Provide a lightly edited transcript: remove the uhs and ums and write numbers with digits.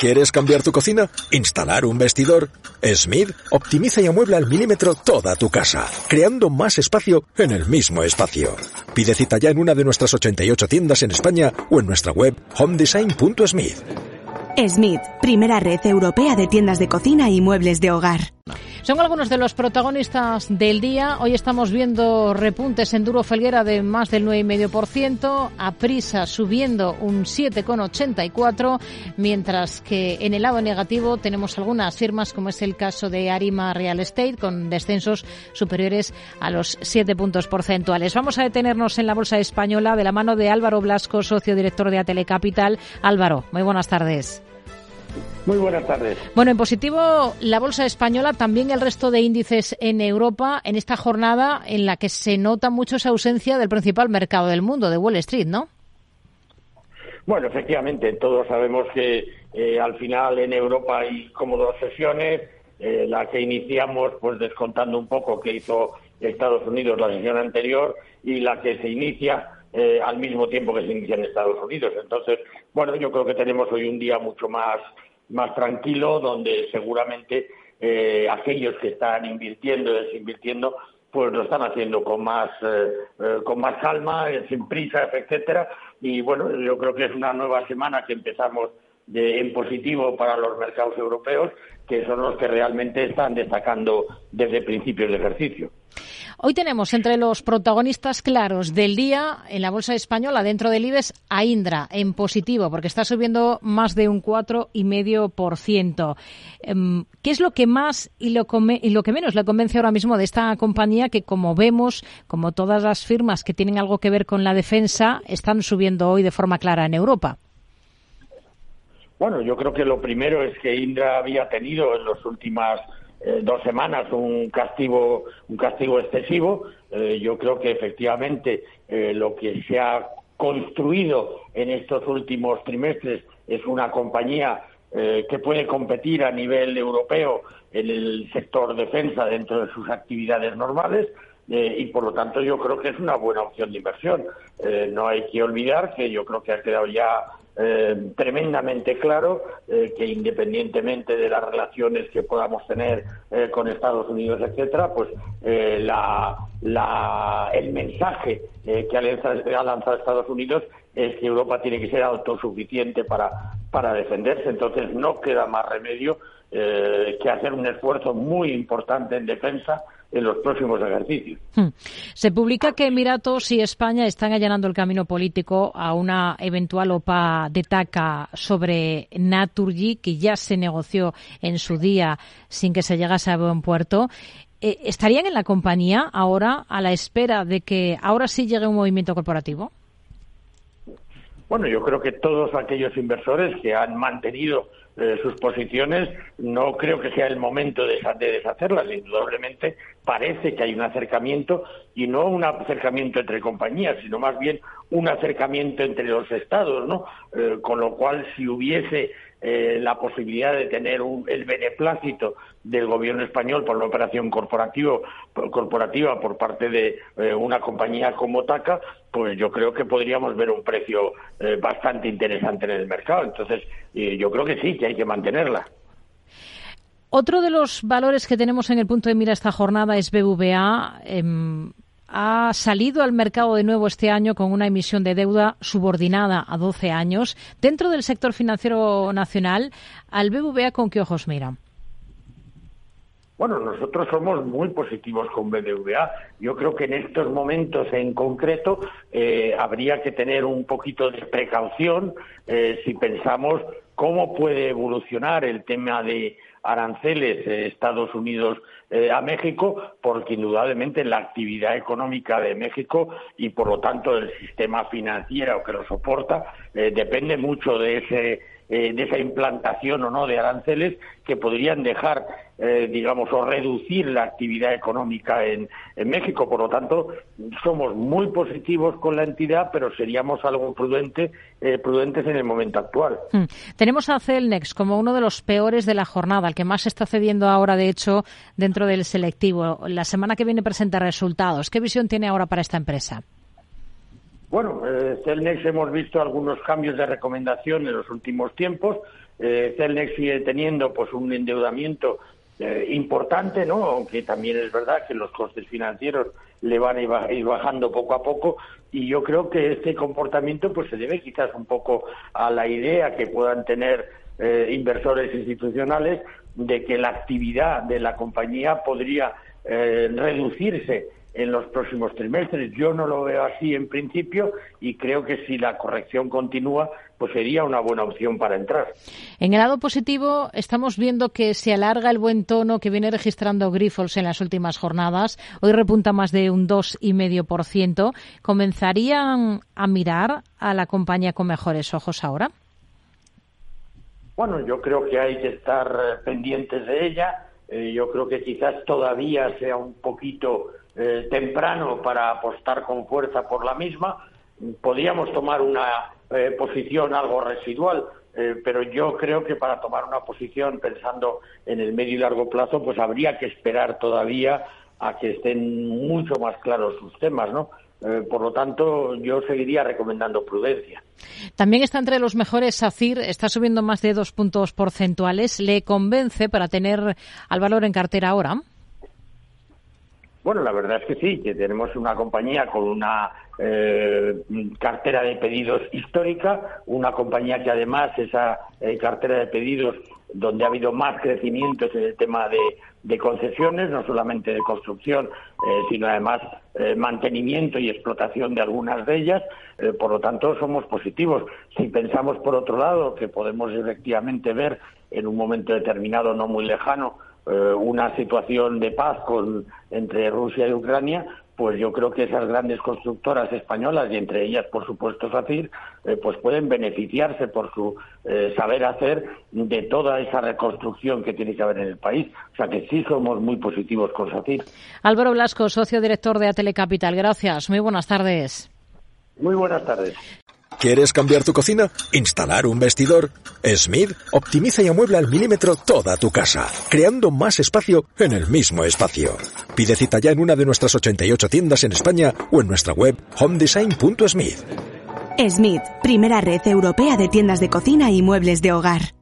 ¿Quieres cambiar tu cocina? ¿Instalar un vestidor? Smith optimiza y amuebla al milímetro toda tu casa, creando más espacio en el mismo espacio. Pide cita ya en una de nuestras 88 tiendas en España o en nuestra web homedesign.smith. Smith, primera red europea de tiendas de cocina y muebles de hogar. Son algunos de los protagonistas del día. Hoy estamos viendo repuntes en Duro Felguera de más del 9,5%, Aprisa subiendo un 7,84%, mientras que en el lado negativo tenemos algunas firmas, como es el caso de Arima Real Estate, con descensos superiores a los 7 puntos porcentuales. Vamos a detenernos en la bolsa española de la mano de Álvaro Blasco, socio director de Atelecapital. Álvaro, muy buenas tardes. Muy buenas tardes. Bueno, en positivo la bolsa española, también el resto de índices en Europa, en esta jornada en la que se nota mucho esa ausencia del principal mercado del mundo, de Wall Street, ¿no? Bueno, efectivamente, todos sabemos que al final en Europa hay como dos sesiones, la que iniciamos pues descontando un poco que hizo Estados Unidos la sesión anterior y la que se inicia al mismo tiempo que se inicia en Estados Unidos. Entonces, bueno, yo creo que tenemos hoy un día mucho más tranquilo, donde seguramente aquellos que están invirtiendo y desinvirtiendo pues lo están haciendo con más calma, sin prisa, etcétera. Y bueno, yo creo que es una nueva semana que empezamos en positivo para los mercados europeos, que son los que realmente están destacando desde principios de ejercicio. Hoy tenemos entre los protagonistas claros del día en la bolsa española, dentro del IBEX, a Indra en positivo, porque está subiendo más de un 4,5%. ¿Qué es lo que más y lo que menos le convence ahora mismo de esta compañía que, como vemos, como todas las firmas que tienen algo que ver con la defensa, están subiendo hoy de forma clara en Europa? Bueno, yo creo que lo primero es que Indra había tenido en las últimas 2 semanas un castigo excesivo. Yo creo que efectivamente lo que se ha construido en estos últimos trimestres es una compañía que puede competir a nivel europeo en el sector defensa dentro de sus actividades normales. Y por lo tanto yo creo que es una buena opción de inversión. No hay que olvidar que yo creo que ha quedado ya tremendamente claro que independientemente de las relaciones que podamos tener con Estados Unidos, etcétera, pues el mensaje que ha lanzado Estados Unidos es que Europa tiene que ser autosuficiente para defenderse. Entonces no queda más remedio que hacer un esfuerzo muy importante en defensa en los próximos ejercicios. Se publica que Emiratos y España están allanando el camino político a una eventual OPA de TAQA sobre Naturgy, que ya se negoció en su día sin que se llegase a buen puerto. ¿Estarían en la compañía ahora a la espera de que ahora sí llegue un movimiento corporativo? Bueno, yo creo que todos aquellos inversores que han mantenido sus posiciones, no creo que sea el momento de deshacerlas. Indudablemente parece que hay un acercamiento, y no un acercamiento entre compañías, sino más bien un acercamiento entre los estados, ¿no? Con lo cual, si hubiese la posibilidad de tener el beneplácito del gobierno español por una operación corporativa por parte de una compañía como TAQA, pues yo creo que podríamos ver un precio bastante interesante en el mercado. Entonces, yo creo que sí, que hay que mantenerla. Otro de los valores que tenemos en el punto de mira esta jornada es BBVA. Ha salido al mercado de nuevo este año con una emisión de deuda subordinada a 12 años. Dentro del sector financiero nacional, ¿al BBVA con qué ojos mira? Bueno, nosotros somos muy positivos con BBVA. Yo creo que en estos momentos en concreto habría que tener un poquito de precaución si pensamos cómo puede evolucionar el tema de aranceles Estados Unidos a México, porque indudablemente la actividad económica de México y por lo tanto el sistema financiero que lo soporta depende mucho de esa implantación o no de aranceles que podrían dejar, o reducir la actividad económica en México. Por lo tanto, somos muy positivos con la entidad, pero seríamos algo prudentes en el momento actual. Tenemos a Celnex como uno de los peores de la jornada, el que más está cediendo ahora, de hecho, dentro del selectivo. La semana que viene presenta resultados. ¿Qué visión tiene ahora para esta empresa? Bueno, Celnex hemos visto algunos cambios de recomendación en los últimos tiempos. Cellnex sigue teniendo pues un endeudamiento importante, ¿no? Aunque también es verdad que los costes financieros le van a ir bajando poco a poco, y yo creo que este comportamiento pues se debe quizás un poco a la idea que puedan tener inversores institucionales de que la actividad de la compañía podría reducirse en los próximos trimestres. Yo no lo veo así en principio, y creo que si la corrección continúa, pues sería una buena opción para entrar. En el lado positivo, estamos viendo que se alarga el buen tono que viene registrando Grifols en las últimas jornadas. Hoy repunta más de un 2,5%. ¿Comenzarían a mirar a la compañía con mejores ojos ahora? Bueno, yo creo que hay que estar pendientes de ella. Yo creo que quizás todavía sea un poquito temprano para apostar con fuerza por la misma. Podríamos tomar una posición algo residual, pero yo creo que para tomar una posición pensando en el medio y largo plazo, pues habría que esperar todavía a que estén mucho más claros sus temas, ¿no? Por lo tanto, yo seguiría recomendando prudencia. También está entre los mejores SACIR, está subiendo más de 2 puntos porcentuales. ¿Le convence para tener al valor en cartera ahora? Bueno, la verdad es que sí, que tenemos una compañía con una cartera de pedidos histórica, una compañía que además esa cartera de pedidos donde ha habido más crecimiento en el tema de concesiones, no solamente de construcción, sino además mantenimiento y explotación de algunas de ellas. Por lo tanto, somos positivos. Si pensamos, por otro lado, que podemos efectivamente ver en un momento determinado, no muy lejano, una situación de paz entre Rusia y Ucrania, pues yo creo que esas grandes constructoras españolas, y entre ellas, por supuesto, SACIR, pues pueden beneficiarse por su saber hacer de toda esa reconstrucción que tiene que haber en el país. O sea que sí somos muy positivos con SACIR. Álvaro Blasco, socio director de Atele Capital. Gracias. Muy buenas tardes. Muy buenas tardes. ¿Quieres cambiar tu cocina? ¿Instalar un vestidor? Smith optimiza y amuebla al milímetro toda tu casa, creando más espacio en el mismo espacio. Pide cita ya en una de nuestras 88 tiendas en España o en nuestra web homedesign.smith. Smith, primera red europea de tiendas de cocina y muebles de hogar.